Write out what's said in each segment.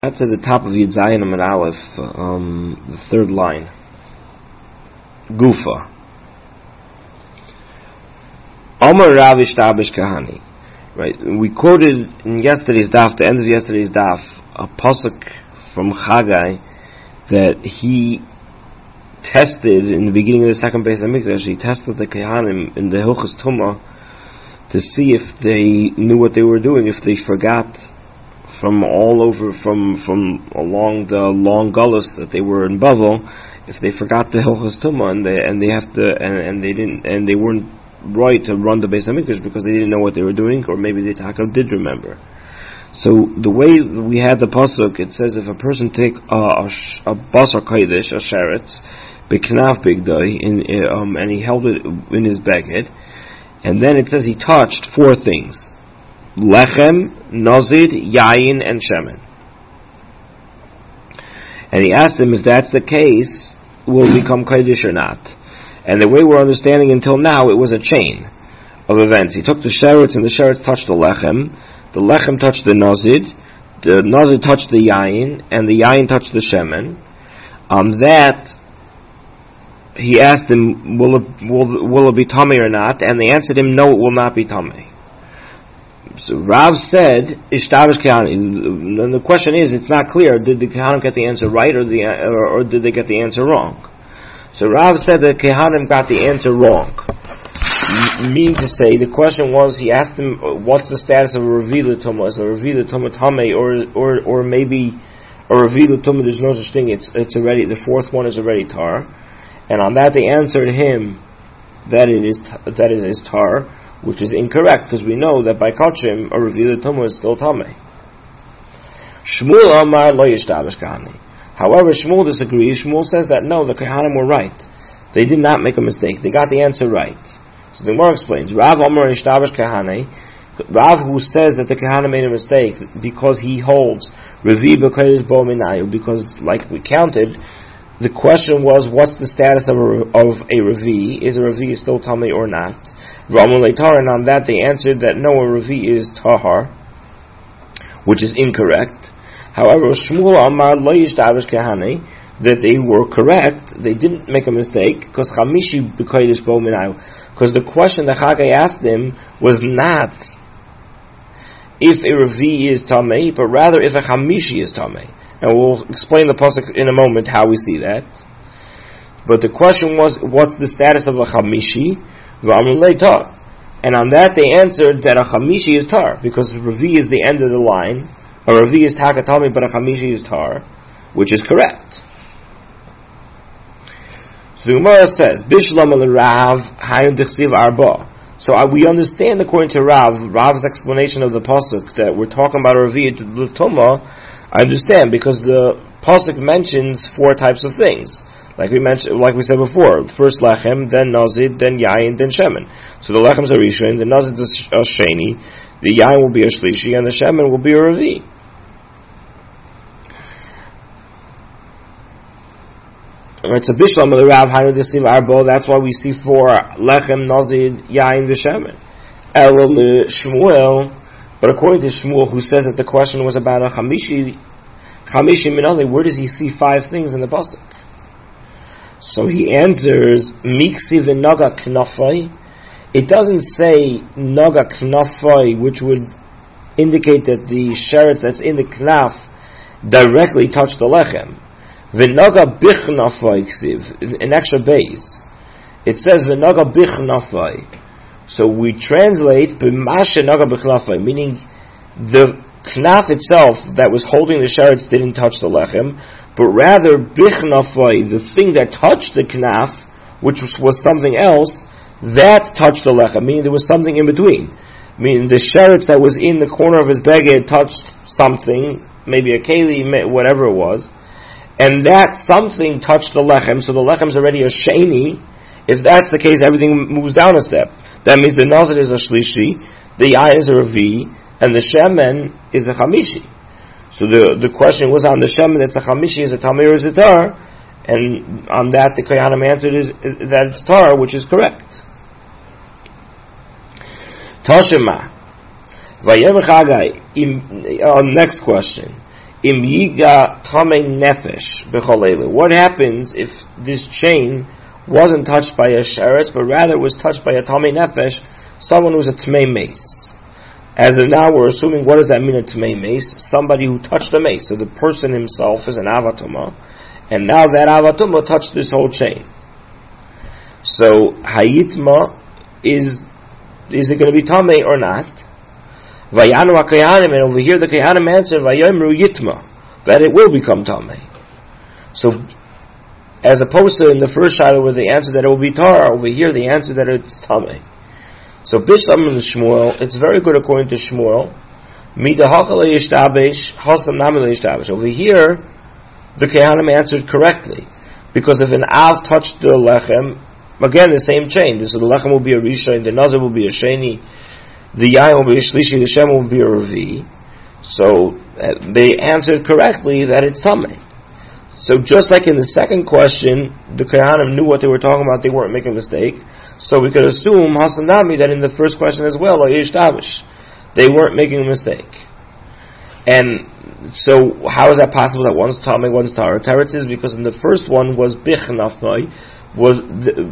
That's at the top of Yud Zayin Amud Aleph, the third line. Gufa. Amar Rav Ishtabish Kahani. Right. We quoted in yesterday's daf, the end of yesterday's daf, a pasuk from Chagai that he tested in the beginning of the second Beis Hamikdash. He tested the Kehanim in the Hilchos Tumah to see if they knew what they were doing, if they forgot from all over, from along the long gullus that they were in Bavel, if they forgot the Hilchos Tumah and they weren't right to run the Beis Hamikdash because they didn't know what they were doing, or maybe the Taka did remember. So the way we had the pasuk, it says if a person take a basar kodesh, a sheretz, b'knaf bigdai, and he held it in his baguette, and then it says he touched four things: lechem, nazid, yayin, and shemen. And he asked him if that's the case, will it become kodesh or not? And the way we're understanding until now, it was a chain of events. He took the sheretz, and the sheretz touched the lechem touched the nazid touched the yayin, and the yayin touched the shemen. That he asked him, will it be tamei or not? And they answered him, no, it will not be tamei. So Rav said, Ishtabish Kehanim. And the question is, it's not clear, did the Kehanim get the answer right, or did they get the answer wrong? So Rav said that Kehanim got the answer wrong. Meaning to say, the question was, he asked him, what's the status of a Revi L'Tumah? Is a Revi L'Tumah tamei, or maybe a Revi L'Tumah, there's no such thing, it's already, the fourth one is already tar. And on that they answered him that it is tar, which is incorrect, because we know that by Kachim, a Revi L'Tumah is still tamei. Shmuel Amar Lo Yishtabish Kahani. However, Shmuel disagrees. Shmuel says that no, the Kehanim were right. They did not make a mistake. They got the answer right. So the Gemara explains, Rav Amar Yishtabish Kahani, Rav who says that the Kehanim made a mistake because he holds Revi B'Kodesh Bo Minayu, because like we counted, the question was, what's the status of a Revi? Is a Revi still tamei or not? And on that they answered that no, a Revi is tahar, which is incorrect. However, Shmuel Amar Lo Yishtabish Kahani, that they were correct, they didn't make a mistake, because Chamishi B'Kodesh Bo Minayu, because the question that Chagai asked him was not if a Revi is tamei, but rather if a Chamishi is tamei. And we'll explain the pasuk in a moment how we see that. But the question was, what's the status of a Chamishi? And on that they answered that a Chamishi is tar, because Revi is the end of the line. A Revi is Takatami, but a Chamishi is tar, which is correct. So the Gemara says, Bishlam al-Rav hayim dichsiv arba. So we understand according to Rav's explanation of the pasuk that we're talking about a Revi L'Tumah. I understand, because the pasuk mentions four types of things, like we said before. First lechem, then nazid, then yayin, then shemen. So the lechem is a rishon, the nazid is a sheni, the yayin will be a shlishi, and the shemen will be a revi. Right, so bishlam the Rav haynu desiv arbo. That's why we see four lechem, nazid, yayin, v'shemen. El Shmuel. But according to Shmuel, who says that the question was about a Chamishi Minali, where does he see five things in the pasuk? So he answers, Miksi v'naga knafai. It doesn't say naga knafai, which would indicate that the sheretz that's in the knaf directly touched the lechem. V'naga bichnafai ksiv, an extra base. It says v'naga bichnafai. So we translate b'mashe naga b'chnafai, meaning the knaf itself that was holding the sheretz didn't touch the lechem, but rather b'chnafai, the thing that touched the knaf, which was something else, that touched the lechem, meaning there was something in between. Meaning the sheretz that was in the corner of his beged touched something, maybe a keli, whatever it was, and that something touched the lechem, so the lechem's already a sheni. If that's the case, everything moves down a step. That means the nazir is a shlishi, the yayin is a revi, and the shemen is a chamishi. So the question was on the shemen, it's a chamishi, is a tamei or is a tar? And on that the Kehanim answered is that it's tar, which is correct. Tashema. Vayem Chagai. Next question. Im yiga tamei nefesh b'chol elu. What happens if this chain wasn't touched by a sheretz, but rather was touched by a tamei nefesh, someone who's a tmei mace? As of now, we're assuming, what does that mean, a tmei mace? Somebody who touched the mace. So the person himself is an avatuma, and now that avatuma touched this whole chain. So hayitma is it going to be tamei or not? Vayanu hakayanim, and over here the kayanim answered vayomru yitma, that it will become tamei. So, as opposed to in the first shayla where the answer that it will be tar, over here the answer that it's tamei. So bishlam and Shmuel, it's very good according to Shmuel. Midahachal yishtabesh, hasam namil yishtabesh. Over here, the kayanim answered correctly, because if an av touched the lechem, again the same chain. So the lechem will be a rishon, the nazar will be a sheni, the yain will be a shlishi, the shem will be a revi. So they answered correctly that it's tamei. So just like in the second question, the kahanim knew what they were talking about; they weren't making a mistake. So we could assume hasanami that in the first question as well, they weren't making a mistake. And so how is that possible that one's tamei, one's tar? Teretz is because in the first one was bichnafnoi, was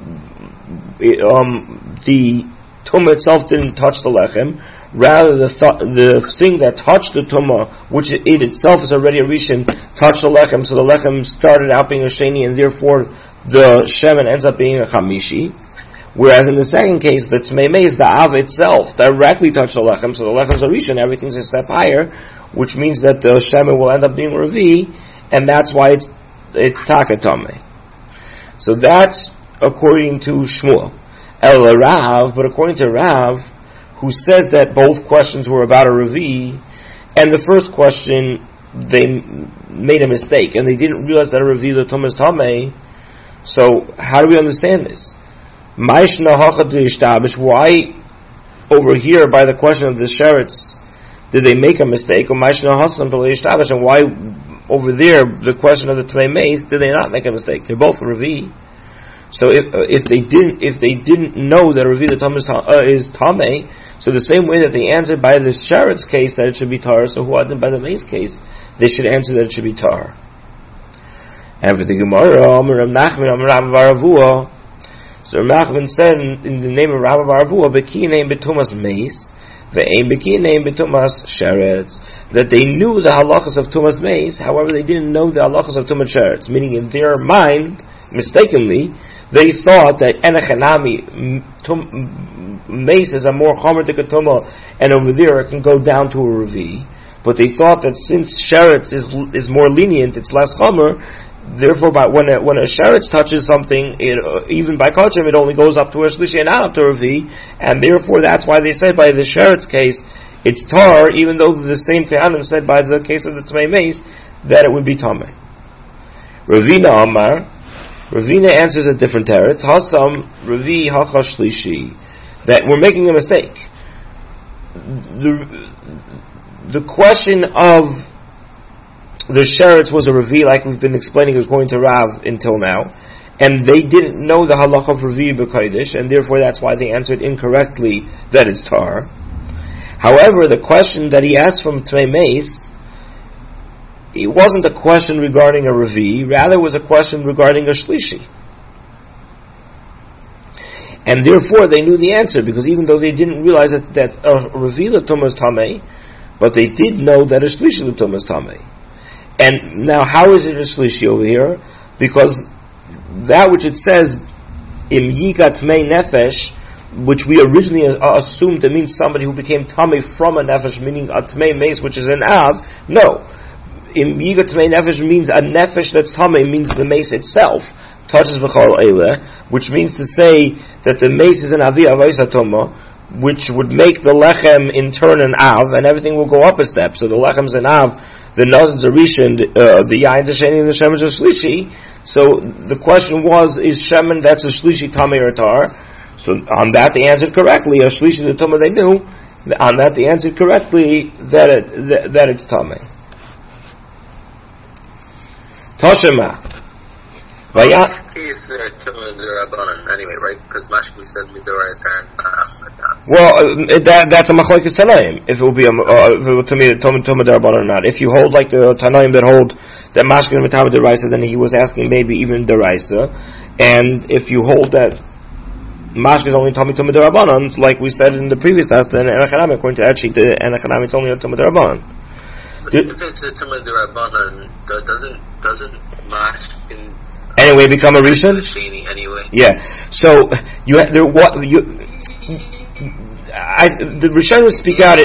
the tumah itself didn't touch the lechem. Rather, the thing that touched the tumah, which it itself is already a rishon, touched the lechem. So the lechem started out being a sheni, and therefore the shemen ends up being a chamishi. Whereas in the second case, the tmei mace, the av itself, directly touched the lechem. So the lechem's a rishon, everything's a step higher, which means that the shemen will end up being revi, and that's why it's takatame. So that's according to Shmuel. El Rav, but according to Rav, who says that both questions were about a revi, and the first question they made a mistake and they didn't realize that a revi the tumah is tamei. So how do we understand this? Why over here by the question of the sheretz did they make a mistake? And why over there the question of the tmei mace did they not make a mistake? They're both revi. So if they didn't know that revi the tumah is tamei, so the same way that they answered by the sheretz case that it should be tar, so who hadn't by the mace case they should answer that it should be tar. And for the Gemara, Rav Nachman, Rav Baravua, so Rav Nachman said in the name of Rav Baravua, Beki name betumas mace, ve'ein Beki name betumas sheretz, that they knew the halachas of tumas mace, however they didn't know the halachas of tumas sheretz, meaning in their mind, mistakenly, they thought that enechanami mace is a more chomer tikatuma, and over there it can go down to a revi. But they thought that since sheretz is more lenient, it's less chomer. Therefore, when a sheretz touches something, even by kachim, it only goes up to a shlishi and not up to a revi, and therefore that's why they said by the sheretz case it's tar, even though the same kahanim said by the case of the tmei mace that it would be tamei. Ravina Amar. Ravina answers a different teretz. Hasam Ravi Hacha Shlishi, that we're making a mistake. The question of the sheretz was a Ravi, like we've been explaining, was going to Rav until now, and they didn't know the halacha of Ravi b'kodesh, and therefore that's why they answered incorrectly that it's tar. However, the question that he asked from tmei mace, it wasn't a question regarding a revi, rather it was a question regarding a shlishi. And therefore they knew the answer, because even though they didn't realize that a revi l'tumah is tamei, but they did know that a shlishi l'tumah is tamei. And now how is it a shlishi over here? Because that which it says, im yika tmei nefesh, which we originally assumed it means somebody who became tamei from a nefesh, meaning a tmei mace, which is an av, no. In Yiga Tmei Nefesh means a nefesh that's tamei, means the mace itself touches b'chol eileh, which means to say that the mace is an avi avayis atoma, which would make the lechem in turn an av, and everything will go up a step. So the lechem's an av, the noz's a rishon, the yayin's a sheni, and the shemen's a shlishi. So the question was, is shemen that's a shlishi tamei or tar? So on that they answered correctly. A shlishi the tuma they knew. On that they answered correctly that it's tamei. Toshema. He's to the Rabbanan anyway, right? Because Mashki said Midora is and Well, that's a machlokes tanaim. If it will be Tuma Darabanan or not. If you hold like the tanaim that hold that mashke is Matama Deraisa, then he was asking maybe even Deraisa. And if you hold that mashke is only Tuma Darabanan, like we said in the previous test, then Enochanami, according to actually the Enochanami, it's only a Tuma Darabanan. If it's a Tuma Darabanan, doesn't mashke anyway become a rishon? Anyway. Yeah. So the Rishonim speak out it.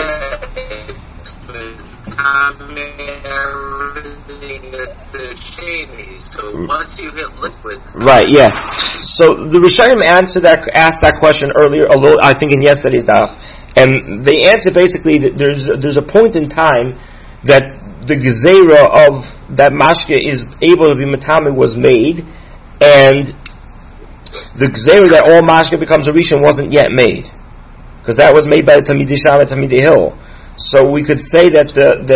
So once you hit liquid, right? Yeah. So the Rishonim asked that question earlier, although I think in yesterday's daf, and they answer basically that there's a point in time that the gezerah of that mashke is able to be matame was made, and the gezerah that all mashke becomes a rishon wasn't yet made. Because that was made by the Talmidei Sham and Talmidei Hill. So we could say that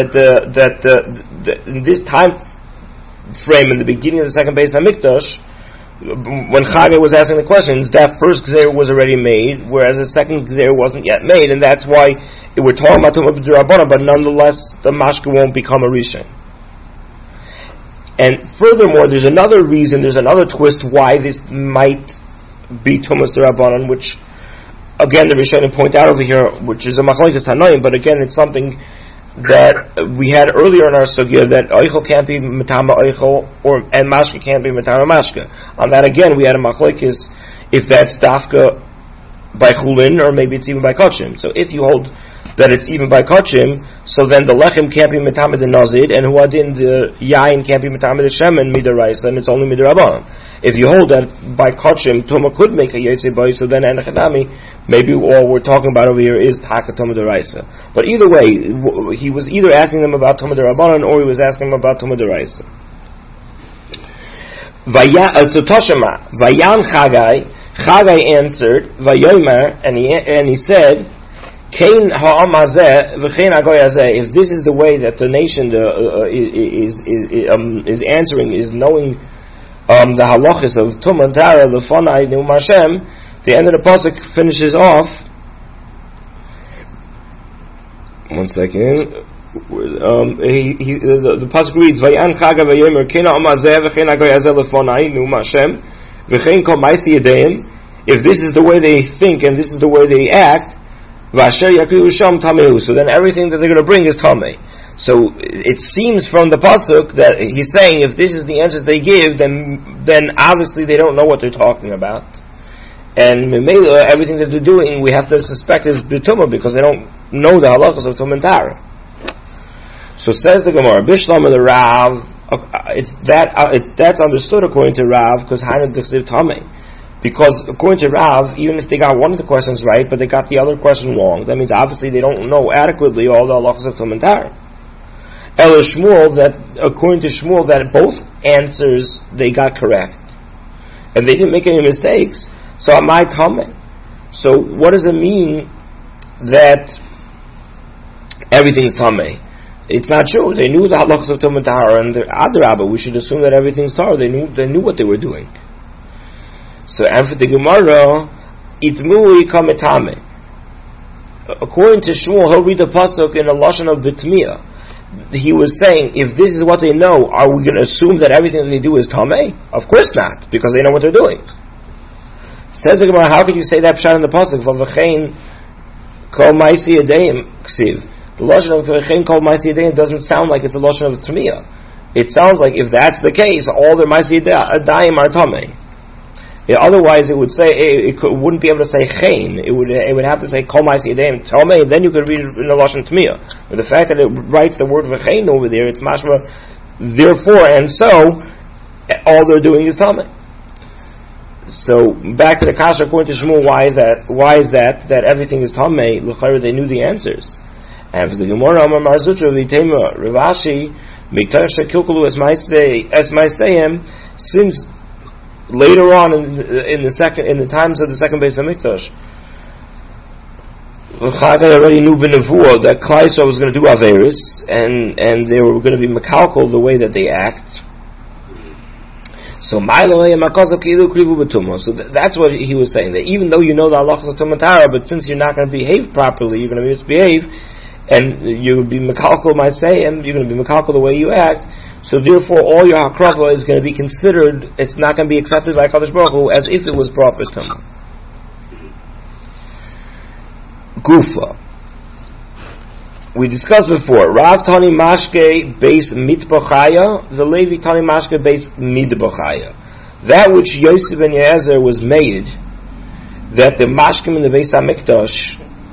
in this time frame, in the beginning of the second Beis HaMikdash, when Chagai was asking the questions, that first Gzeir was already made, whereas the second Gzeir wasn't yet made, and that's why we're talking about Tumah B'Durabbanan, but nonetheless the mashke won't become a rishon. And furthermore, there's another reason, there's another twist why this might be Tumah B'Durabbanan, which again, the Rishonim point out over here, which is a machlokes tanoim, but again, it's something that we had earlier in our sugya that oichel can't be matama oichel, and mashke can't be matama mashke. On that, again, we had a machlokes if that's dafka by chulin or maybe it's even by kachim. So if you hold that it's even by kachim, so then the lechem can't be matama the nazid, and huadin the yain can't be matama the shemen midaraisa, then it's only midarabanan. If you hold that by kachim, Tuma could make a yotze boy, so then Enochanami, maybe all we're talking about over here is taka Tuma Deraisa. But either way, he was either asking them about Tuma Derabanan or he was asking them about Tuma Deraisa. So Toshima, Vayan Chagai answered, Vayomer, and he said, Kain ha'am hazeh v'chein hagoy hazeh. If this is the way that the nation is answering, is knowing the halachis of Tum and Tara, Lefonai Neum Hashem, the end of the pasuk finishes off. One second. The pasuk reads, Vayan Chaga Vayomer Kena Amazeh V'chein Hagoy Hazeh Lefonai Neum Hashem V'chein Kol Ma'aseh Yedeim. If this is the way they think and this is the way they act, V'asher Yakilu Sham Tamehu. So then everything that they're going to bring is Tameh. So it seems from the pasuk that he's saying if this is the answers they give, then obviously they don't know what they're talking about, and everything that they're doing we have to suspect is b'tumah because they don't know the halachas of Tum and Tara. So says the Gemara, Bishlam and the Rav, that's understood according to Rav because Hainu D'chsiv Tameh. Because according to Rav, even if they got one of the questions right, but they got the other question wrong, that means obviously they don't know adequately all the halachas of Tum and Tara. Ela Shmuel, that according to Shmuel, that both answers they got correct, and they didn't make any mistakes. So amai tameh. So what does it mean that everything is tameh? It's not true. They knew the halachas of Tum and Tahara, and the Adrabah, we should assume that everything's Tahara. They knew what they were doing. So and for the Gemara, itmu yikam tameh. According to Shmuel, he'll read the pasuk in a lashon of bitmiyah. He was saying, if this is what they know, are we going to assume that everything that they do is tameh? Of course not, because they know what they're doing. Says the Gemara, how could you say that pshat in the pasuk? V'chein kol ma'aseh yedeim ksiv. The lashon of v'chein kol ma'aseh yedeim doesn't sound like it's a lashon of tmiyah. It sounds like if that's the case, all their ma'aseh yedeim are tameh. Otherwise, it would say wouldn't be able to say chein. It would have to say kol ma'aseh yedeim tameh. Then you could read it in the lashon tmiyah. But the fact that it writes the word v'chein over there, it's mashma. Therefore, and so, all they're doing is tameh. So back to the kasha according to Shmuel, why is that everything is tameh? L'chayr they knew the answers. And for the Gemara, Amar Marzutra v'itema Ravashi miktar shekilkulu es ma'asehim, since later on in the times of the second Beis HaMikdash, Chagai already knew b'nevuah that Klal Yisrael was going to do averis, and they were going to be mekalkal the way that they act. So that's what he was saying, that even though you know the halachas of Tumatara, but since you're not going to behave properly, you're going to misbehave, and you'll be mekalkal ma'aseyim, you're going to be mekalkal the way you act, so therefore all your hakrava is going to be considered, it's not going to be accepted by Kadosh Baruch Hu as if it was brought b'tumah. Gufa. We discussed before, Rav Tani Mashke base mitbachaya, the Levi Tani Mashke base midbachaya. That which Yosef ben Yezer was made, that the Mashkim in the Beis HaMikdash,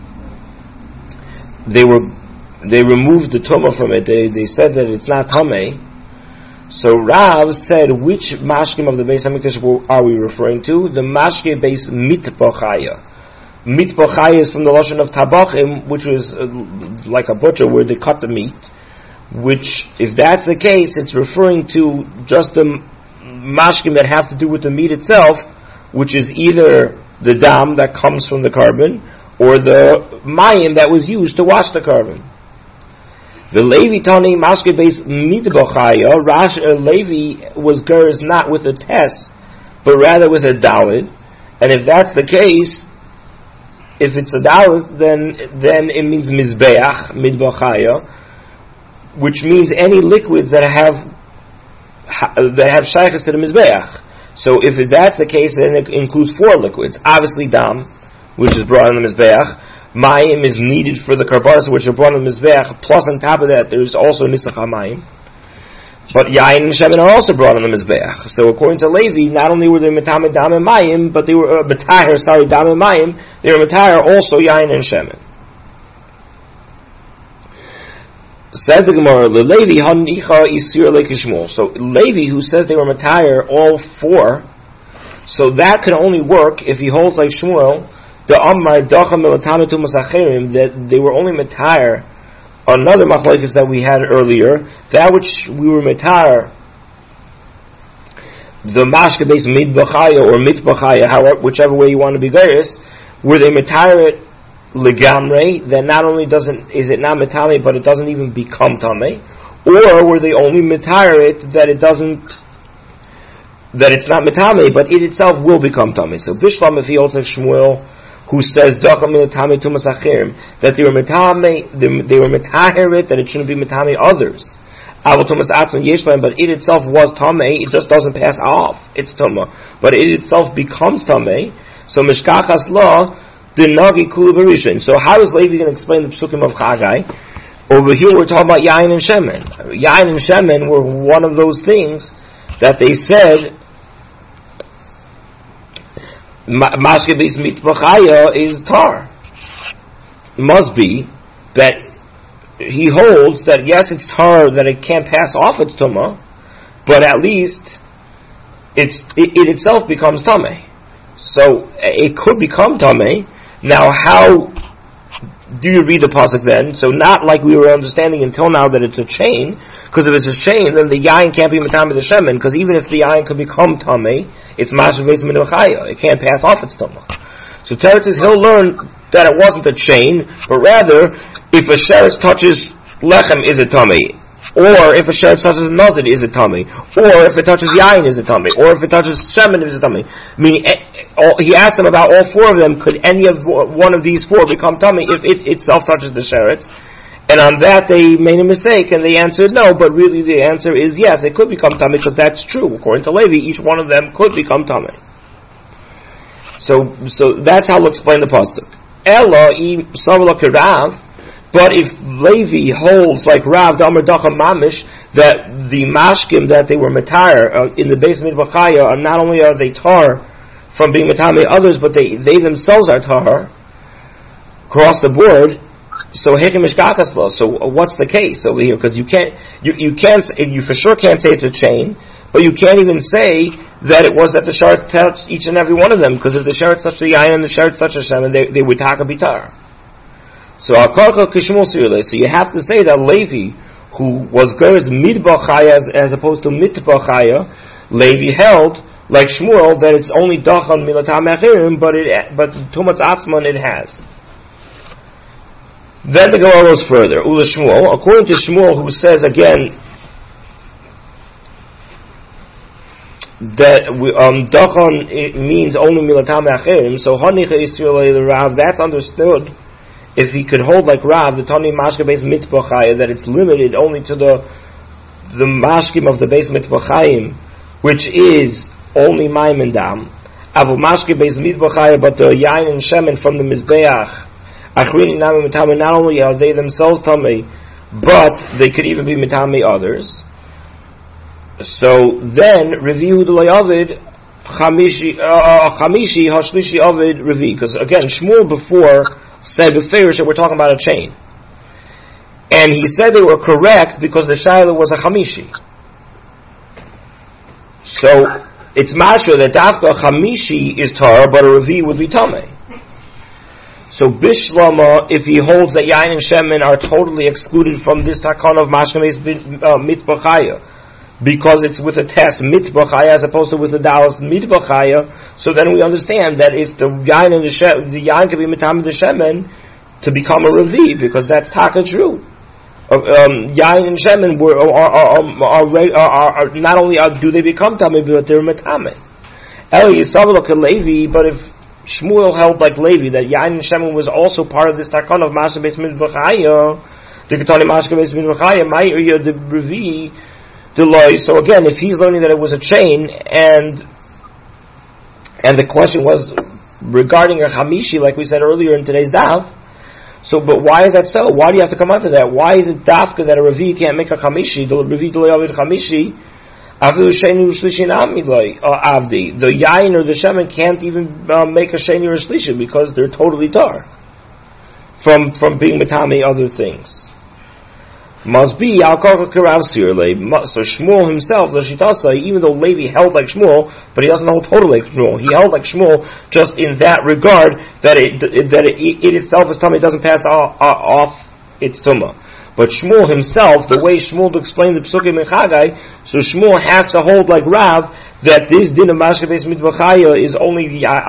they removed the tumah from it. They said that it's not tamei. So Rav said, which Mashkim of the Beis HaMikdash are we referring to? The Mashke base mitbachaya. Mitbachai is from the lashon of tabachim, which was like a butcher where they cut the meat. Which, if that's the case, it's referring to just the mashkim that have to do with the meat itself, which is either the dam that comes from the carbon or the mayim that was used to wash the carbon. The Levi Tani mashke base mitbachaya. Levi was gers not with a test, but rather with a dalid. And if that's the case, if it's a dalus, then it means mizbeach, midbachaya, which means any liquids that have shaykhs to the mizbeach. So if that's the case, then it includes 4 liquids. Obviously dam, which is brought in the mizbeach. Mayim is needed for the karbaras, which are brought in the mizbeach. Plus on top of that, there's also nisach hamayim. But yain and shemen are also brought on the mizbeach. So according to Levi, not only were they metame dam and mayim, but they were dam and mayim. They were metayr also yain and shemen. Says the Gemara, Levi hanicha isir lekishmul. So Levi, who says they were metayr all 4, so that can only work if he holds like Shmuel, the amar dacha milatame tumas acherim, that they were only metayr. Another machlokes that we had earlier, that which we were metar, the mashke base midbachaya or mitbachaya, however, whichever way you want to be geiris, were they metar it legamre, that not only is it not metame, but it doesn't even become tame, or were they only metar it that it's not metame, but it itself will become tame. So Bishlam, if he holds like Shmuel, who says that they were metaher it, that it shouldn't be metame others. But it itself was tamei, it just doesn't pass off. It's tumah, but it itself becomes tamei. So mishkachas law the nagi kula berishin. So how is Levi going to explain the psukim of Chagai? Over here we're talking about yain and shemen. Yain and shemen were one of those things that they said mashke b'is mitbachaya is tar. Must be that he holds that yes, it's tar, that it can't pass off its tumah, but at least it itself becomes tameh. So it could become tameh. Now, how do you read the pasuk then? So not like we were understanding until now that it's a chain, because if it's a chain, then the yain can't be matam with the shemen, because even if the yain could become tameh, it's mashav beis minachaya. It can't pass off its tumah. So Teretz says he'll learn that it wasn't a chain, but rather, if a sheretz touches lechem, is it tameh? Or if a sheretz touches nazir, is it tameh? Or if it touches yain, is it tameh? Or if it touches shemen, is it tameh? Meaning, he asked them about all 4 of them. Could any of one of these 4 become tameh if it itself touches the sheretz? And on that they made a mistake, and they answered no. But really, the answer is yes, it could become tameh, because that's true. According to Levi, each one of them could become tameh. So that's how we'll explain the pasuk. Ella savla kirav. But if Levi holds like Rav Damar Dacha Mamish that the mashkim that they were matar in the base of Midbachaya are not only are they tar from being matame others, but they themselves are tar across the board. So hekim mishkachaslo. So what's the case over here? Because you for sure can't say it's a chain, but you can't even say that it was that the sharet touched each and every one of them. Because if the sharet touched the yain and the sharet touched the shemen, they would taka bitar. So you have to say that Levi, who was gers midbachaya as opposed to mitbachaya, Levi held like Shmuel that it's only dachan milatam achirim, but tumas atzman it has. Then the Gemara goes further. Ula Shmuel, according to Shmuel, who says again that Dachon it means only Milatame Acherim, so Hanicha Yisrael Rav, that's understood if he could hold like Rav, the Tani Mashke Beis Mitbachaya, that it's limited only to the Mashkim of the Beis Mitbachayim, which is only Maim and Dam. Avu Mashke Beis Mitbachaya, but the Yain and Shemen from the Mizbeach, Achrini Nami Mitame, not only are they themselves Tamei, but they could even be Mitame others. So then, review the Layavid Chamishi Hashlishi Avid Revi, because again, Shmuel before said Beferish that we're talking about a chain, and he said they were correct because the Shaila was a Chamishi. So it's Mashra that Dafka Chamishi is Tar, but a Revi would be Tameh. So Bishlama, if he holds that Yain and Shemen are totally excluded from this Takon of Mashkemes Mitbachaya, because it's with a test Mitbachaya as opposed to with a Dallas Mitbachaya, so then we understand that if the Yain and the Yain can be Mitam the Shemen to become a Revi, because that's Taka true. Yain and Shemen are not only do they become Tameh, but they're Mitame. Eli Yisavlok Levi, but if Shmuel held like Levi that Yain and Shemen was also part of this Takon of Mashke Beis Mitbachaya, the Ketani Mashke Beis Mitbachaya, Ma'ir the Revi, Deloy. So again, if he's learning that it was a chain, and the question was regarding a Chamishi, like we said earlier in today's Daf. So, but why is that so? Why do you have to come out to that? Why is it Dafka that a Revi can't make a Chamishi? The Revi Deloy Avid Chamishi. The Yain or the Shemen can't even make a Sheni or a Shlishi because they're totally tar from being Mitami other things. Must be so Shmuel himself, even though Levi held like Shmuel, but he doesn't hold totally like Shmuel. He held like Shmuel just in that regard that it itself is tumah, it doesn't pass off its tumah. But Shmuel himself, the way Shmuel explained the Psukim in Chagai, so Shmuel has to hold like Rav that this din of Mashke Beis Mitbachaya is only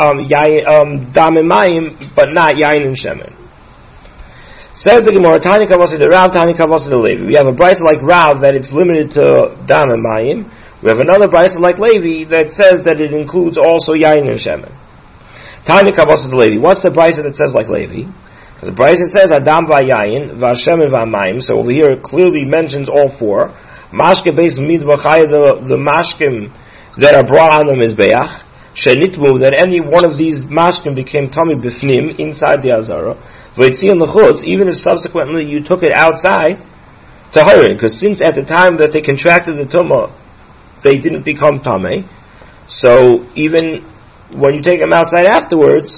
Dam and Mayim, but not Yain and Shemen. Says the Gemara, Tani Kavasi the Rav, Tani Kavasi the Levi. We have a brisa like Rav that it's limited to Dam and Mayim. We have another brisa like Levi that says that it includes also Yain and Shemen. Tani Kavasi the Levi. What's the brisa that says like Levi? The Brisa says Adam v'Yayin v'Hashem v'Amayim. So over here it clearly mentions all four. Mashke Beis Mitbachaya, the mashkim that are brought on the Mizbeach. Shenitmu, that any one of these mashkim became Tami Bifnim inside the Azara. V'Yitzion l'chutz, even if subsequently you took it outside to Harin, because since at the time that they contracted the Tumah, they didn't become Tame. So even when you take them outside afterwards,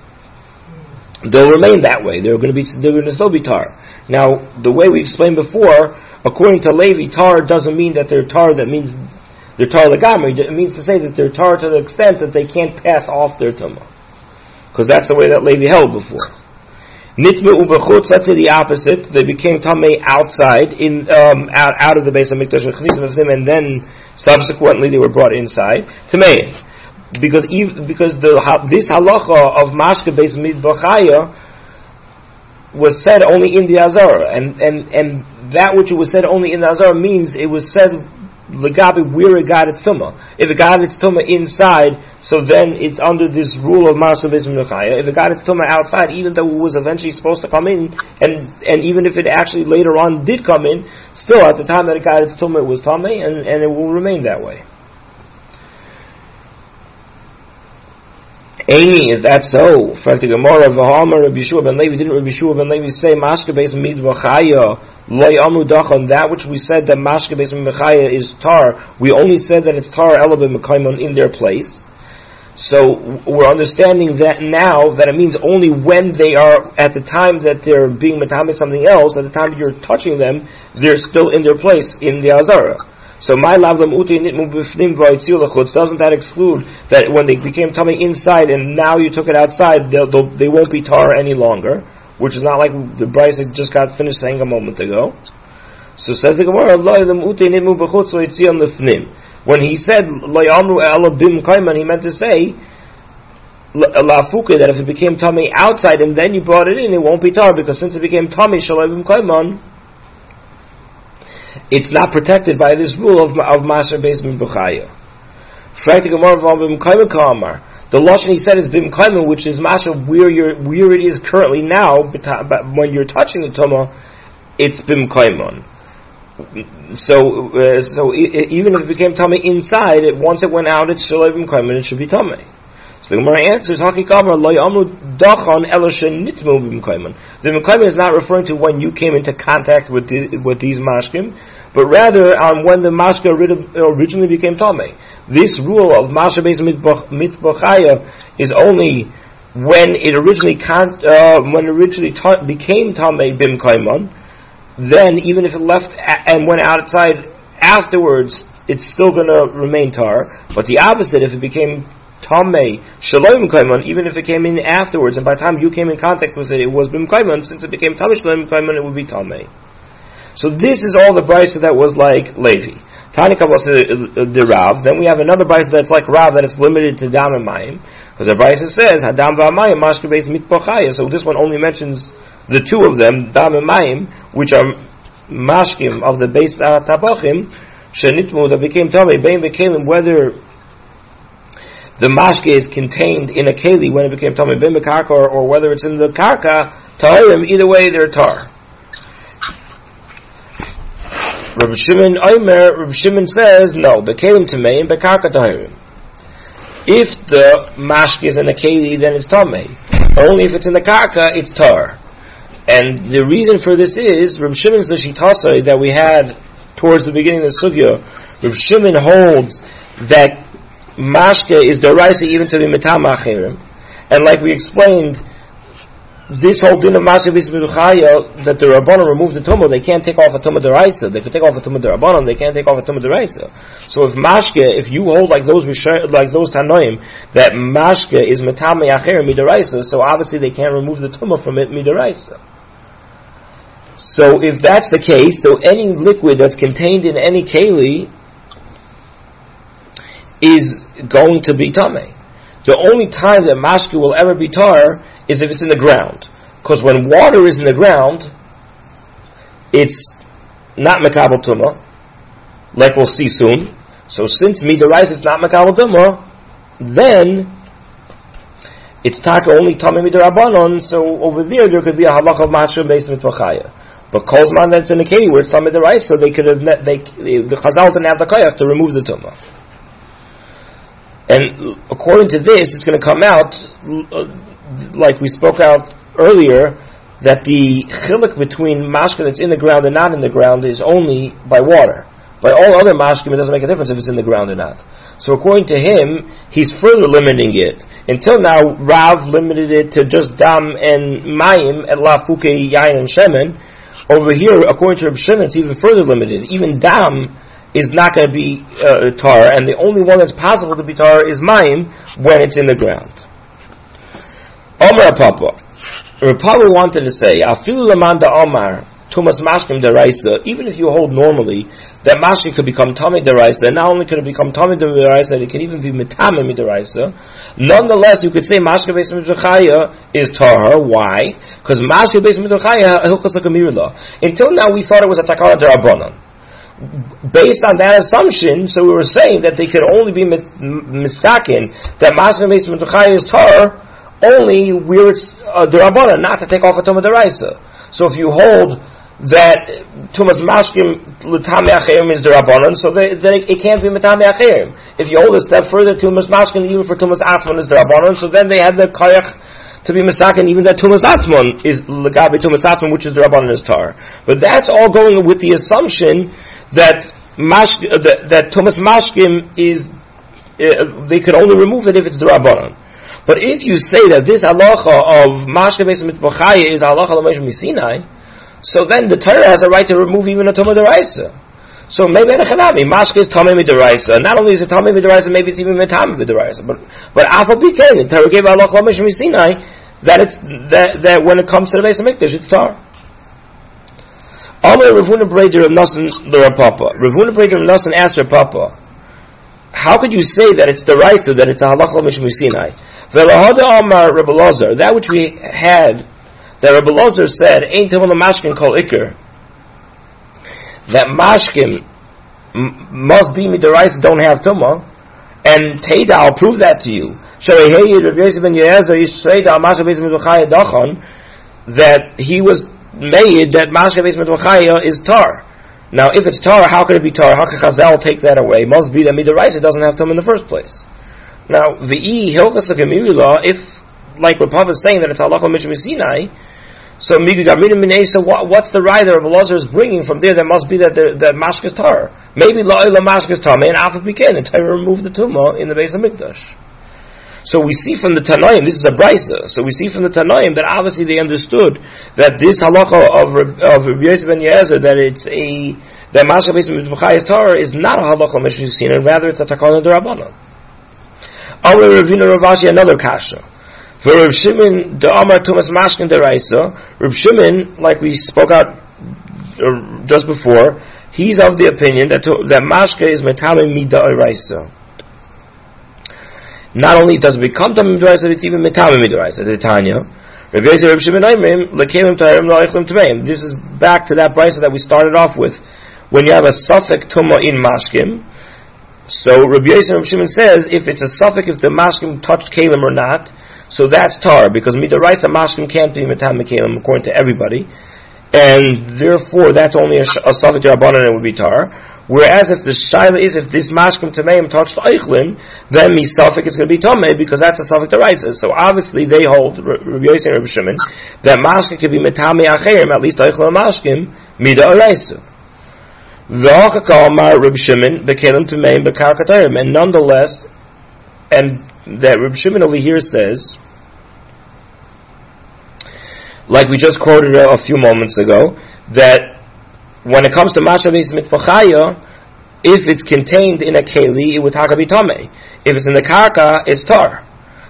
they'll remain that way. They're going to still be tar. Now, the way we explained before, according to Levi, tar doesn't mean that they're tar. That means they're tar legamri. It means to say that they're tar to the extent that they can't pass off their tumah, because that's the way that Levi held before. Nitme ubechutz. Let's say the opposite. They became tamei outside, out of the base of mikdash and then subsequently they were brought inside tamei. Because this halacha of Mashke Beis Mitbachaya was said only in the Azara, and that which was said only in the Azara means it was said legabi where it got its tumah. If it got its tumah inside, so then it's under this rule of Mashke Beis Mitbachaya. If it got its tumah outside, even though it was eventually supposed to come in, and even if it actually later on did come in, still at the time that it got its tumah, it was tamei, and it will remain that way. Amy, is that so? Fact the Gemara v'Hamar Rabbi Yeshua ben Levi, didn't Rabbi Yeshua ben Levi say Mashke Beis Mitbachaya loy amru dachon, that which we said that Mashke Beis Mitbachaya is tar, we only said that it's tar elabim mekaimon in their place. So we're understanding that now that it means only when they are at the time that they're being metame something else, at the time you're touching them, they're still in their place in the Azara. So my lavlam uti nitmu b'fnim v'aytzil l'chutz, doesn't that exclude that when they became tummy inside and now you took it outside, they won't be tar any longer, which is not like the Bryce that just got finished saying a moment ago. So says the Gemara, lavlam uti nitmu b'chutz v'aytzil l'fnim. When he said layamru ela bim kaiman, he meant to say lafuke, that if it became tummy outside and then you brought it in, it won't be tar, because since it became tummy shalai bim kaiman, it's not protected by this rule of Mashke Beis Mitbachaya. The lashon he said is bim kaimen, which is masha where it is currently now. But when you're touching the tuma, it's bim kaimen. So even if it became tummy inside, once it went out, it's still bim kaimen. It should be tummy. So the Gemara answers, the bim kaimen is not referring to when you came into contact with these mashkim, but rather when the mashka originally became tummy. This rule of masha beis mitbachaya is only when it originally became tummy bim kaimen. Then even if it left and went outside afterwards, it's still going to remain tar. But the opposite, if it became Tamei Shalom Kaiman, even if it came in afterwards, and by the time you came in contact with it, it was Bim Kaiman. Since it became Tamei Shalom Kaiman, it would be Tamei. So this is all the brisa that was like Levi. Tanika was the Rav. Then we have another brisa that's like Rav, that it's limited to Dam and Mayim, because the brisa says Hadam v'Amayim Mashke Beis Mitpochaya. So this one only mentions the two of them, Dam and Mayim, which are Mashkim of the Beis Tabachim, Shenitmu, that became Tamei Bein V'Kelim, whether the mashke is contained in a keli when it became tamei bim karka, or whether it's in the karka tahirim. Either way, they're tar. Rabbi Shimon says no. Bekelim tamei and bekarka tahirim. If the mashke is in a keli, then it's tamei. Only if it's in the karka, it's tar. And the reason for this is Rabbi Shimon's shitasa that we had towards the beginning of the sugya. Rabbi Shimon holds that mashke is deraisa even to be metama achirim, and like we explained, this whole din of mashke b'smiduchaya, that the rabbanon remove the tumah, they can't take off a tumah deraisa. They could take off a tumah derabbanon, they can't take off a tumah deraisa. So if mashke, if you hold like those tanoim, that mashke is metama achirim mideraisa, so obviously they can't remove the tumah from it mideraisa. So if that's the case, so any liquid that's contained in any keli is going to be tamei. The only time that mashke will ever be tar is if it's in the ground. Because when water is in the ground, it's not mekabel tumah, like we'll see soon. So since midaraisa is not mekabel tumah, then it's taka only tamei midarabanon. So over there could be a halakha of mashke beis mitbachaya. But kozman that's in the keli where it's tamei deraisa, the chazal didn't have the koyach to remove the tumah. And according to this, it's going to come out, like we spoke out earlier, that the chiluk between mashke that's in the ground and not in the ground is only by water. By all other mashkim, it doesn't make a difference if it's in the ground or not. So according to him, he's further limiting it. Until now, Rav limited it to just dam and mayim, et la fuke yain and shemen. Over here, according to Reb Shimon, it's even further limited. Even dam is not going to be tar, and the only one that's possible to be tar is mayim when it's in the ground. Omar Papa. Papa wanted to say, Afilu lamanda Omar, Tumas Mashkim deraisa, even if you hold normally, that mashkim could become tamei deraisa, and not only could it become tamei deraisa, it can even be metamei deraisa. Nonetheless, you could say mashkim beis mitachaya is tar. Why? Because mashkim beis mitachaya hilchos l'kamirla. Until now, we thought it was a takara derabanan. Based on that assumption, so we were saying that they could only be misakin, that mashkim beis mitachaya is tar only where it's derabbanan, not to take off a tumah deraisa. So if you hold that tumas mashkim l'tamei acherim is derabbanan, so then it can't be metamei acherim. If you hold a step further, tumas mashkim even for tumas atzman is derabbanan, so then they have the koyach to be misakin, even that tumas atzman is l'gabe tumas atzman, which is derabbanan is tar. But that's all going with the assumption that that tumas mashkim is they could only remove it if it's derabbanan. But if you say that this halacha of mashke beis mitbachaya is halacha l'moshe misinai, so then the Torah has a right to remove even a tumah deraisa. So maybe nechanami mashke is tamei mideraisa. Not only is it tamei mideraisa, maybe it's even metamei mideraisa. But afal bikein, the Torah gave halacha l'moshe misinai that when it comes to the Beis Hamikdash, it's tar. Amar Ravuna Breder of Nasan Rav Papa. Ravuna Breder of Nasan asked Rav Papa, how could you say that it's deraisa, that it's a halacha l'moshe misinai? Velahada Amar Rebbe Lazar, that which we had, that Rebbe Lazar said, Ein Tumah Mashkin Kol Iker, that Mashkin must be midaraisa, don't have Tumah, And Teda, I'll prove that to you. That he was made that Mashka Beis Mitmachaya is tar. Now, if it's tar, how could it be tar? How could Chazal take that away? It must be that Midoraisa doesn't have tum in the first place. Now, V'i Hilchas Law, if, like what Papa is saying, that it's Halacha Mishmi Sinai, so what's the rider of Elazar is bringing from there? That must be that the Mashka is tar. Maybe La'ila Mashka is tar, and Afak Biken, and Torah removed the Tumah in the Beis HaMikdash. So we see from the Tanoim, this is a Brisa, so we see from the Tanoim that obviously they understood that this halacha of Rabbi Yosef ben Yezer, that Mashka Beis Mitmachayas Torah is not a halacha Mishmi Sinai, rather it's a Takana D'Rabbanan. Our Ravina Ravashi, another kasha. For Rav Shimon, the Amar Tumas Mashkin Deraisa, Rav Shimon, like we spoke out just before, he's of the opinion that Mashka is Metame Mida Eraisa. Not only does it become Tamim Deraisa, it's even Metame Mida Eraisa. The Tanya, Rav Yezer Rav Shimon Aimrim, Lekelim Tarim La'Eichlim Tmeim. This is back to that brisa that we started off with. When you have a Safek Tumah in Mashkim, so Rabbi Yosef Rav Shimon says, if it's a Safek, if the Mashkim touched Kalim or not, so that's tar, because Midoraisa Mashkim can't be Metam Mekalim according to everybody, and therefore that's only a Safek Rabbanan, it would be tar. Whereas if the Shaila is, if this Mashkim Tameim touched Eichlin, then the Safek is going to be Tamei, because that's a Safek Deraisa. So obviously they hold, Rabbi Yosef and Rabbi Shimon, that Mashkim could be Metame Acherim, at least Eichlin Mashkim, Midoraisa. Rabbi Shimon, and nonetheless, and that Rabbi Shimon over here says, like we just quoted a few moments ago, that when it comes to Mashka Beis Mitmachaya, if it's contained in a keli, it would be tamei. If it's in the karka, it's tar.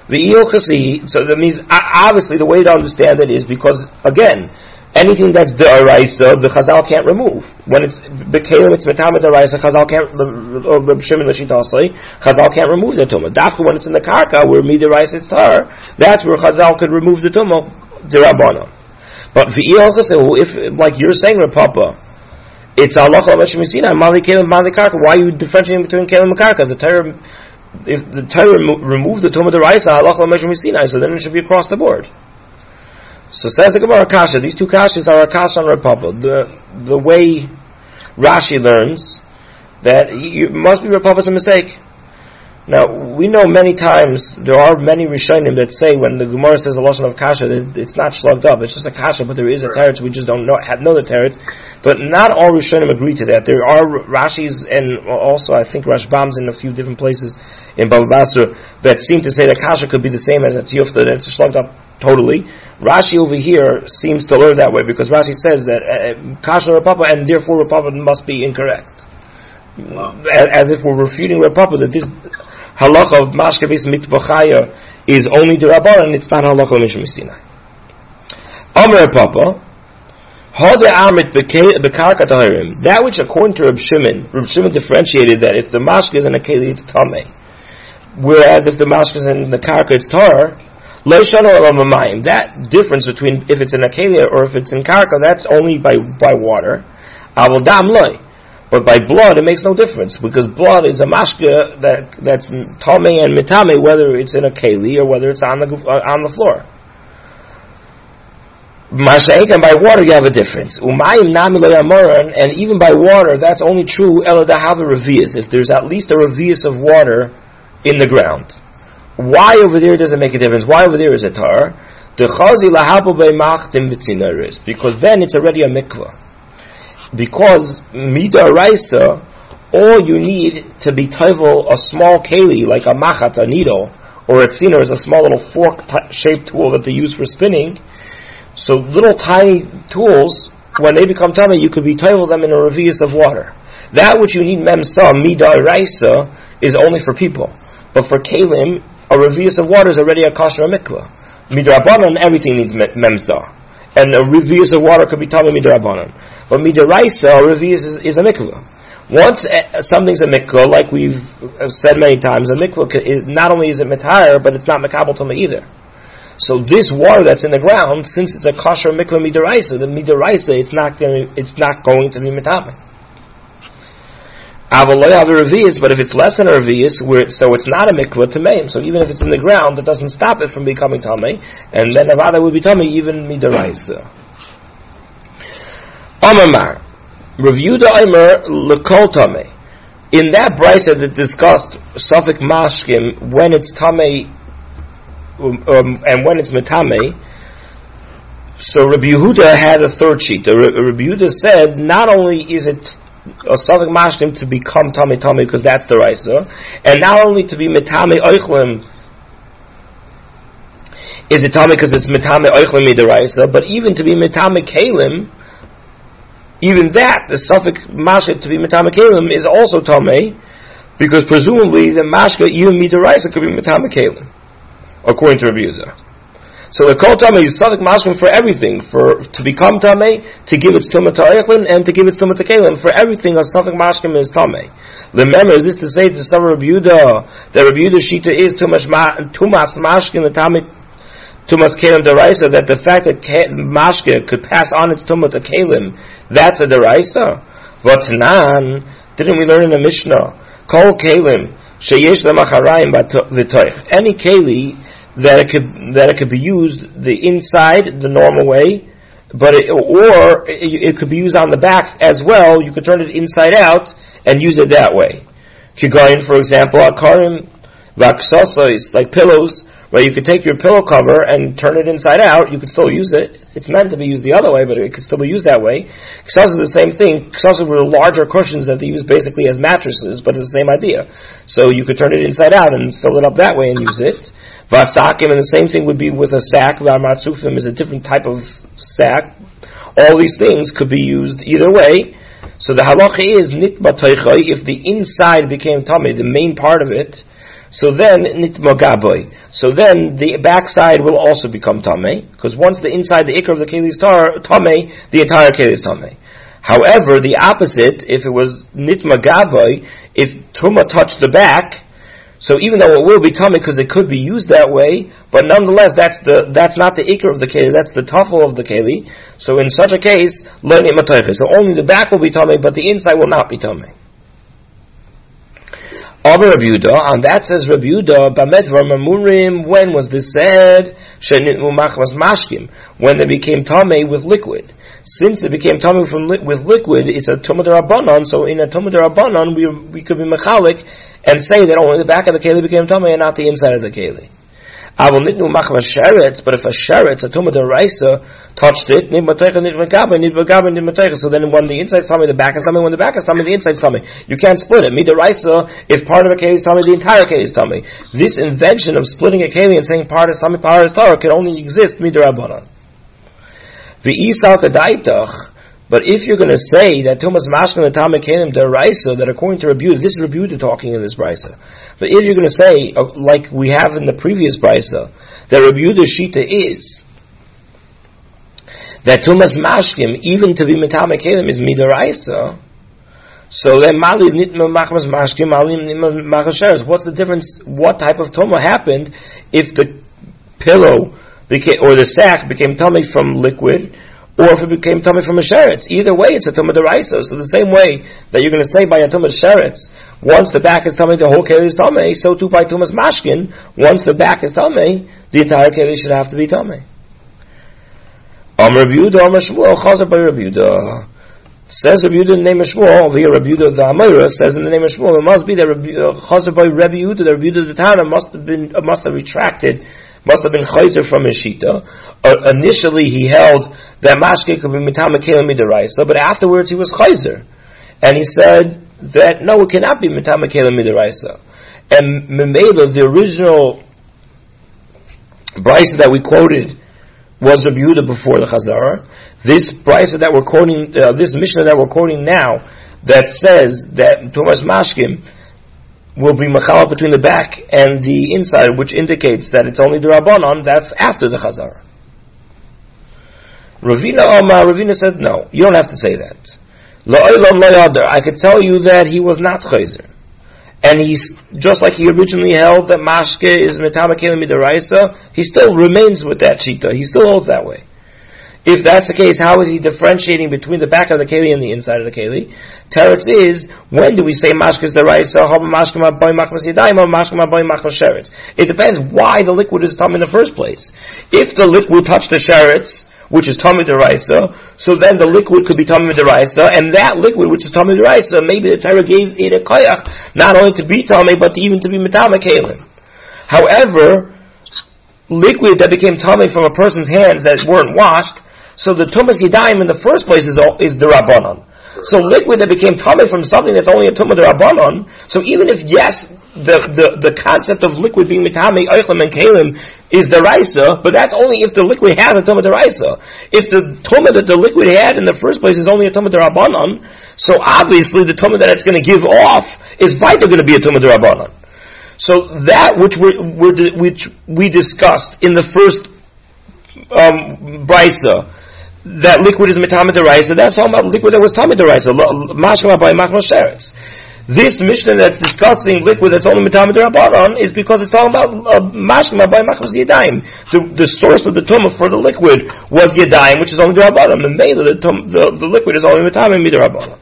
So that means, obviously, the way to understand it is because, again, anything that's de'araisa, the Chazal can't remove. When it's b'kelim, it's metame de'araisa, Chazal can't, or Shimon l'shitosei, Chazal can't remove the tumah. Dafka when it's in the karka, where mide'araisa it's tar, that's where Chazal could remove the tumah, derabana. But if, like you're saying, Rapapa, it's halacha l'shmi sinai, mali kelim, mali karka. Why are you differentiating between kelim and karka? If the Torah removed the tumah de'araisa, halacha l'shmi sinai, so then it should be across the board. So says the Gemara Kasha, these two Kashas are a Kasha and Rapapa. The way Rashi learns that it must be Rapapa's a mistake. Now, we know many times, there are many Rishonim that say when the Gemara says the Lashon of Kasha, it's not slugged up, it's just a Kasha, but there is a teretz, we just don't know the teretz. But not all Rishonim agree to that. There are Rashis, and also I think Rashbams in a few different places in Baba Basra, that seem to say that Kasha could be the same as a Tiyufta, that it's slugged up totally. Rashi over here seems to learn that way, because Rashi says that Kasha Rapapa, and therefore Rapapa must be incorrect. As if we're refuting Rapapa, that this halacha of Mashka Beis Mitmachaya is only the Rabban, and it's not halacha Mishmi Sinai. Amar Rapapa, Hode Amit Bekarka Tahirim, that which according to Reb Shimon differentiated that if the Mashka is in a keli, it's Tamei, whereas if the Mashka is in the Karka, it's Tar. That difference between if it's in a keli or if it's in karka, that's only by water. But by blood, it makes no difference, because blood is a mashka that's tamei and mitame, whether it's in a keli or whether it's on the floor. And by water, you have a difference. And even by water, that's only true if there's at least a revius of water in the ground. Why over there does it make a difference? Why over there is it tar? Because then it's already a mikvah. Because midaraisa, all you need to be tovel a small keli, like a machat, a needle, or a tziner is a small little fork-shaped tool that they use for spinning. So little tiny tools, when they become tummy, you could be tovel them in a revius of water. That which you need memsa, midaraisa, is only for people. But for kalim, a revius of water is already a kosher mikvah. Midrabanan, everything needs memsa. And a revius of water could be tamei midrabanan. But midaraisa, a revius is a mikvah. Once something's a mikvah, like we've said many times, a mikvah, not only is it mitayr, but it's not mekabel tamei either. So this water that's in the ground, since it's a kosher mikvah midaraisa, the midaraisa, it's not going to be mitamei. Avaloy have a revius, but if it's less than a revius, so it's not a mikvah tameim. So even if it's in the ground, that doesn't stop it from becoming tamei, and then avada would be tamei even midaraisa. Amamar, review the Eimer lekol tamei. In that brisa that discussed Safek Mashkim when it's tamei and when it's metamei, so Rabbi Yehuda had a third sheet. Rabbi Yehuda said not only is it a Safek Mashkim to become tamei because that's the Raisa, and not only to be metamei oichlim is it tamei because it's metamei oichlim midaraisa, but even to be metamei kalim, even that the Safek Mashkim to be metamei kalim is also tamei, because presumably the mashka even midaraisa could be metamei kalim, according to Rabbi Yehuda. So the kol tamei is Safek Mashkim for everything, to become tamei, to give its tumah to eichlin, and to give its tumah to kalim. For everything, a Safek Mashkim is tamei. Remember, is this to say to some Rabbi Yehuda that Rabbi Yehuda's shita is tumas mashkim the tamei tumas kalim deraisa, that the fact that mashke could pass on its tumah to kalim, that's a deraisa? V'tanan, didn't we learn in the Mishnah? Kol kalim sheyesh lemacharayim v'toich. Any keli that it could be used the inside the normal way, but it could be used on the back as well. You could turn it inside out and use it that way. Kigayin, for example, akarim vaksosos, like pillows, where you could take your pillow cover and turn it inside out. You could still use it. It's meant to be used the other way, but it could still be used that way. Ksos is the same thing. Ksos were larger cushions that they use basically as mattresses, but it's the same idea. So you could turn it inside out and fill it up that way and use it. Vasakim, and the same thing would be with a sack. V'amatzufim is a different type of sack. All these things could be used either way. So the halacha is nitma toichai, if the inside became tamei, the main part of it, so then nitma gaboy. So then the backside will also become tamei, because once the inside, the ikar of the keli is tamei, the entire keli is tamei. However, the opposite, if it was nitma gaboy, if tuma touched the back, so even though it will be tamei because it could be used that way, but nonetheless that's not the ikar of the keli, that's the tafel of the keli. So in such a case, lo nitma toichai. So only the back will be tamei, but the inside will not be tamei. Rabbi Yehuda, and that says Rabbi Yehuda, Bamedvar Mamurim, when was this said? Shenitmu machmas mashkim, when they became tamei with liquid. Since they became tamei with liquid, it's a tumah d'Rabbanan, so in a tumah d'Rabbanan, we could be mechalik and say that only the back of the keli became tamei and not the inside of the keli. Avol nitnu machmas sheretz, but if a sheretz, a tumah d'Oraisa, touched it, so then when the inside is tamei, the back is tamei. When the back is tamei, the inside is tamei. You can't split it. Midaraisa, if part of a keli is tamei, the entire keli is tamei. This invention of splitting a keli and saying part is tamei, part is tahor, can only exist midarabanan. V'isal kadaitach. But if you're going to say that tumas mashkin the tamei kelim deraisa, that according to Rabbi Yehuda, this is Rabbi Yehuda talking in this brisa. But if you're going to say, like we have in the previous brisa, that Rabbi Yehuda's shita is that tumas mashkim, even to be metamei kelim, is midaraisa. So then mali nitma machmas mashkim, mali nitma machasheres. What's the difference? What type of tuma happened if the pillow or the sack became tummy from liquid, or if it became tummy from a sheretz? Either way, it's a tumah d'Oraisa. So the same way that you're going to say by a tumah sheretz, once the back is tummy, the whole keli is tummy. So too by tumas mashkin, once the back is tummy, the entire keli should have to be tummy. Rabbi Yehuda, Shmuel, Chazer by Rabbi Yehuda. Says Rabbi Yehuda in the name of Shmuel, here Rabbi Yehuda the Amora says in the name of Shmuel, it must be that Chazer by Rabbi Yehuda, the Rabbi Yehuda the Tana must have retracted, must have been chayzer from his shita. Initially he held that mashke could be metamei kelim midaraisa, but afterwards he was chayzer, and he said that no, it cannot be metamei kelim midaraisa. And memela, the original brisa that we quoted was Rabbi Yehuda before the Chazara. This brisa that we're quoting, this Mishnah that we're quoting now, that says that tumas mashkim will be machala between the back and the inside, which indicates that it's only the Rabbanon, that's after the Chazara. Ravina said, no, you don't have to say that. I could tell you that he was not chayzer. And he's, just like he originally held that mashke is metamei kelim midaraisa, he still remains with that shita. He still holds that way. If that's the case, how is he differentiating between the back of the keli and the inside of the keli? Teretz is, when do we say mashkas deraisa, mashkama boy machmas yadayim, or mashkama boy machmas sheretz? It depends why the liquid is tummy in the first place. If the liquid touched the sheretz, which is tummy deraisa, so then the liquid could be tummy deraisa, and that liquid, which is tummy deraisa, maybe the Torah gave it a koyach, not only to be tummy, but even to be metame kelim. However, liquid that became tummy from a person's hands that weren't washed, so the tumas yadayim in the first place is the rabbanon. So liquid that became tummy from something that's only a tumah rabbanon. So even if yes, the concept of liquid being mitame oichlem and kalim is the raisa, but that's only if the liquid has a tumah raisa. If the tumah that the liquid had in the first place is only a tumah rabbanon, so obviously the tumah that it's going to give off is vital going to be a tumah rabbanon. So that which we discussed in the first brisa, that liquid is mitama deraisa, that's talking about liquid that was tama deraisa, mashma by machmas sheretz. This Mishnah that's discussing liquid that's only mitama derabanan is because it's talking about mashma by machmas yadayim. The source of the tumah for the liquid was yadayim, which is only derabanan. The mela, the liquid is only mitama miderabanan.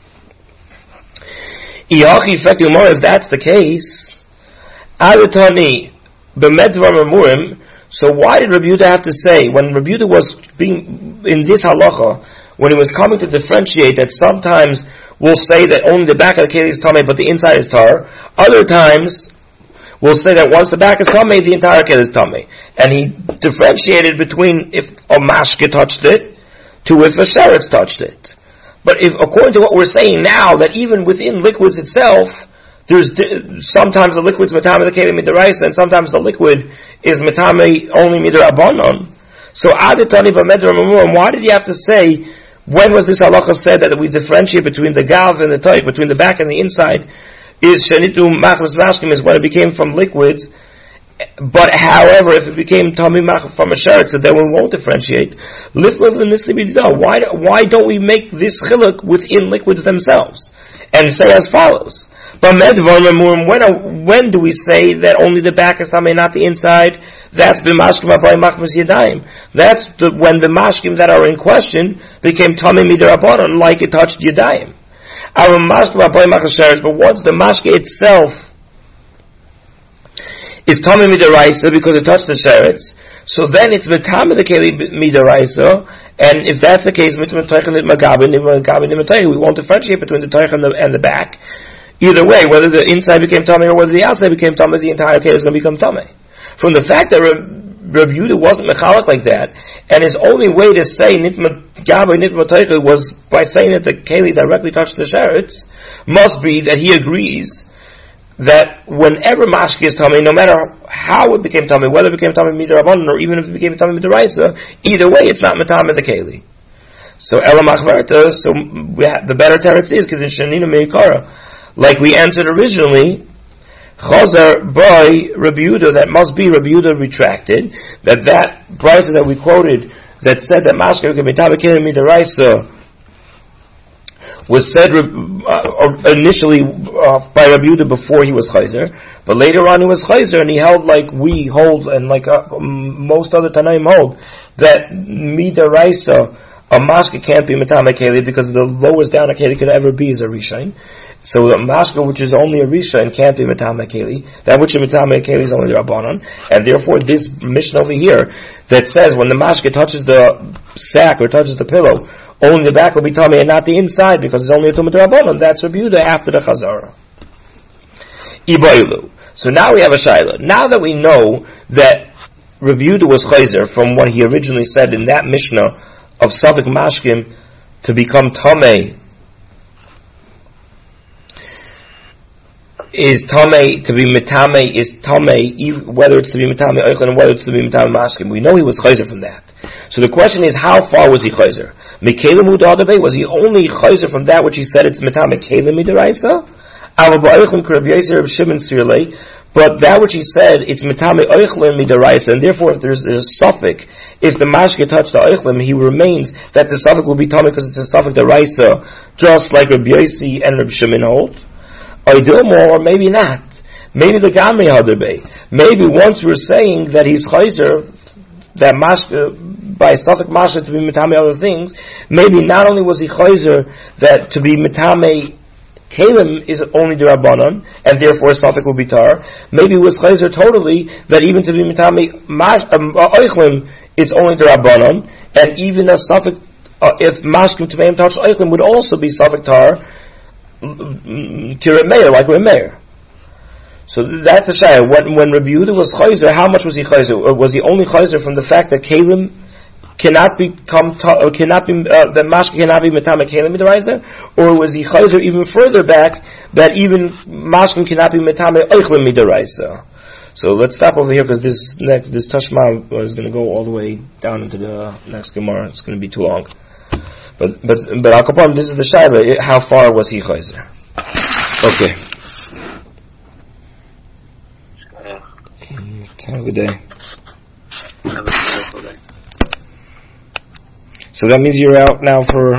Iachi effective more, if that's the case, adatani b'medvar memurim. So why did Rabbi Yehuda have to say, when Rabbi Yehuda was being, in this halacha, when he was coming to differentiate that sometimes we'll say that only the back of the keli is tamei, but the inside is tar, other times we'll say that once the back is tamei, the entire keli is tamei. And he differentiated between if a mashke touched it, to if a sheretz touched it. But if, according to what we're saying now, that even within liquids itself, there's sometimes the liquid's metame the keli midaraisa, and sometimes the liquid is metame only midarabanon. So aditani b'medra mamurim. Why did you have to say? When was this halacha said that we differentiate between the gav and the toik, between the back and the inside? Is shenitu machmas mashkim is when it became from liquids. But however, if it became tami mach from a sheretz, so then we won't differentiate. Why don't we make this chiluk within liquids themselves and say as follows? But when do we say that only the back is tamei, not the inside? That's b'mashkim by machmas yadayim. That's when the mashkim that are in question became tamei midarabanan, like it touched yadayim. But once the mashke itself is tamei midaraisa because it touched the sheretz, so then it's metame the keli midaraisa. And if that's the case, we won't differentiate between the toich and the back. Either way, whether the inside became tummy or whether the outside became tummy, the entire case is going to become tummy. From the fact that Rabbi Yehuda wasn't mechalek like that, and his only way to say nitma gabe nitma teicha was by saying that the keli directly touched the sheretz, must be that he agrees that whenever mashki is tummy, no matter how it became tummy, whether it became tummy midarabanan or even if it became tummy midaraisa, either way it's not metame the keli. So ela machverta. So the better teretz is kedin shenina meikara. Like we answered originally, Chazar by Rabbi Yehuda, that must be Rabbi Yehuda retracted, that brisa that we quoted, that said that Mashke Mitame Keli Midaraisa was said initially by Rabbi Yehuda before he was Chayzer, but later on he was Chayzer, and he held like we hold, and like most other Tanaim hold, that Midaraisa, a mashke can't be metame keli because the lowest down a keli could ever be is a rishain. So a mashke which is only a rishain can't be metame keli. That which is metame keli is only the rabbanon, and therefore this mission over here that says when the mashke touches the sack or touches the pillow, only the back will be tame and not the inside because it's only a tumah rabbanon. That's Rabbi Yehuda after the chazara. Ibaylu. So now we have a shaila. Now that we know that Rabbi Yehuda was chayzer from what he originally said in that mishnah of Safek Mashkim to become Tameh is Tameh, to be Mitame is Tameh, whether it's to be Mitame Eichlin or whether it's to be Mitame Mashkim. We know he was Chayzer from that. So the question is, how far was he Chayzer? Mikelim Udadabe, was he only Chayzer from that which he said it's Mitame Kelim Midaraisa? But that which he said, it's Mitame Eichlin Midaraisa, and therefore if there's a suffix, if the mashke touched the eichlim, he remains that the suffix will be tummy because it's a suffix deraisa, just like Rabbi Yossi and Rabbi Shimon hold. Or maybe not. Maybe the Gamri Hadarbe. Maybe once we're saying that he's chayzer, that mashke by Safek Mashka to be Mitame other things, maybe not only was he chayzer that to be Mitame Kalim is only the Rabbanon, and therefore Safek will be tar. Maybe it was chayzer totally that even to be Mitame Oichlim, it's only the Rabbanon, and even a Safek, if Mashkim Tameim touched Oichlim, would also be Safek tar, Kirat Meir, like Remeir. So that's a shayah. When Rabbi Yehuda was chayzer, how much was he chayzer? Was he only chayzer from the fact that kalim cannot be the mashka cannot be metame kalim midaraisa, or was he chayzer even further back that even mashkim cannot be metame oichlim midaraisa? So let's stop over here because this tashma is going to go all the way down into the next gemara. It's going to be too long. But Al Kapam, this is the shayah. How far was he chayzer? Okay. Have a good day. Have a wonderful day. So that means you're out now for